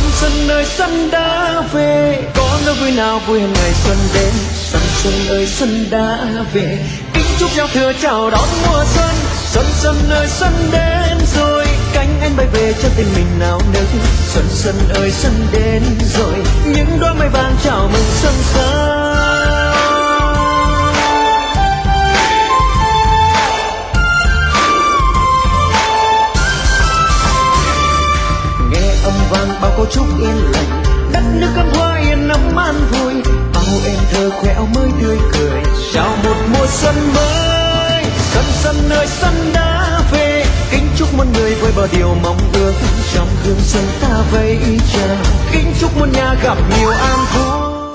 xuân ơi xuân đã về, có nỗi vui nào vui hơn ngày xuân đến. Xuân ơi xuân đã về, kính chúc giao thừa chào đón mùa xuân. Xuân ơi xuân đến rồi, cánh anh bay về cho tình mình nào nức. Xuân ơi xuân đến rồi, những đóa mây vàng chào mừng xuân sang. Nghe âm vang bao câu chúc yên lành, đất nước cắm hoa yên ấm an vui. Bao em thơ khỏe mới tươi cười, chào một mùa xuân mới. Xuân ơi xuân đã về, kính chúc muôn người vui bao điều mong ước. Trong hương xuân ta vẫy chào, kính chúc muôn nhà gặp nhiều an vui.